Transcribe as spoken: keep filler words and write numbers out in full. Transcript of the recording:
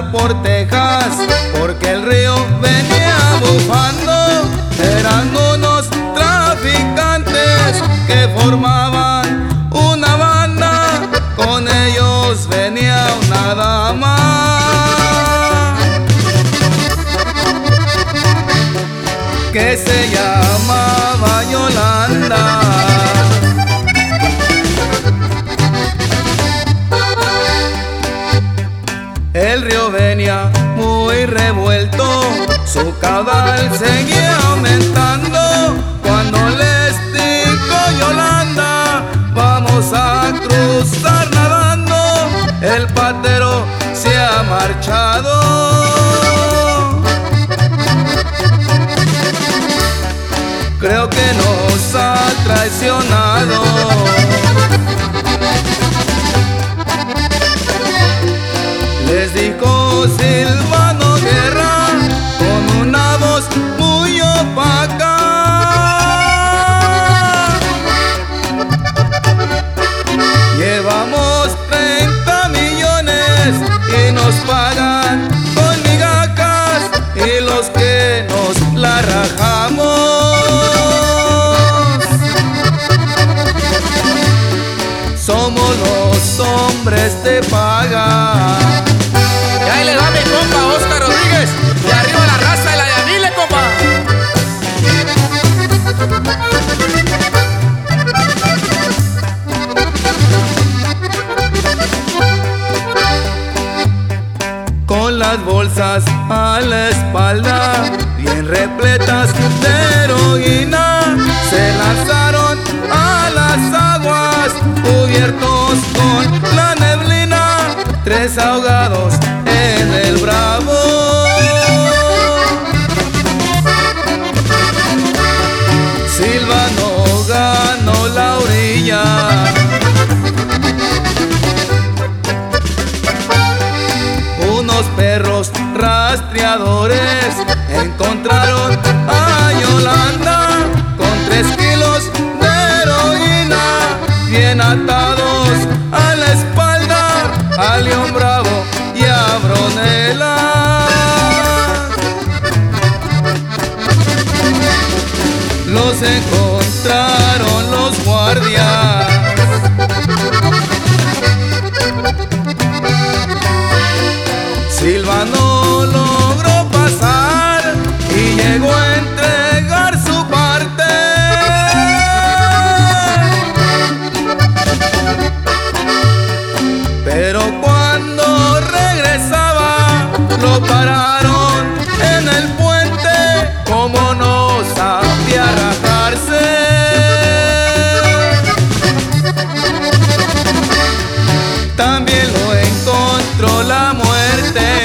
cruzar por Texas, porque el río venía bufando. Eran unos traficantes que formaban una banda, con ellos venía una dama que se llamaba Yolanda. El río venía muy revuelto, su caudal seguía aumentando. Cuando les dijo Yolanda, vamos a cruzar nadando, el patero se ha marchado. Creo que nos ha traicionado. Les dijo Silvano Guerra con una voz muy opaca: llevamos treinta millones y nos pagan con migajas, y los que nos la rajamos somos los hombres de paga. Y ahí le va mi compa Oscar Rodríguez, de arriba la raza de la Yanile, compa. Con las bolsas a la espalda, bien repletas de heroína, se lanzaron a las aguas, cubiertos con la neblina, tres ahogados en el Bravo. Silvano ganó la orilla. Unos perros rastreadores encontraron a Yolanda con tres kilos de heroína, bien atados a la espalda, a León Bravo y a Bronela. Los encontraron los guardias. Silvano logró pasar y llegó a entregar su parte. Pero cuando regresaba, lo pararon en el puente, como no sabía rajarse. También lo encontró la muerte.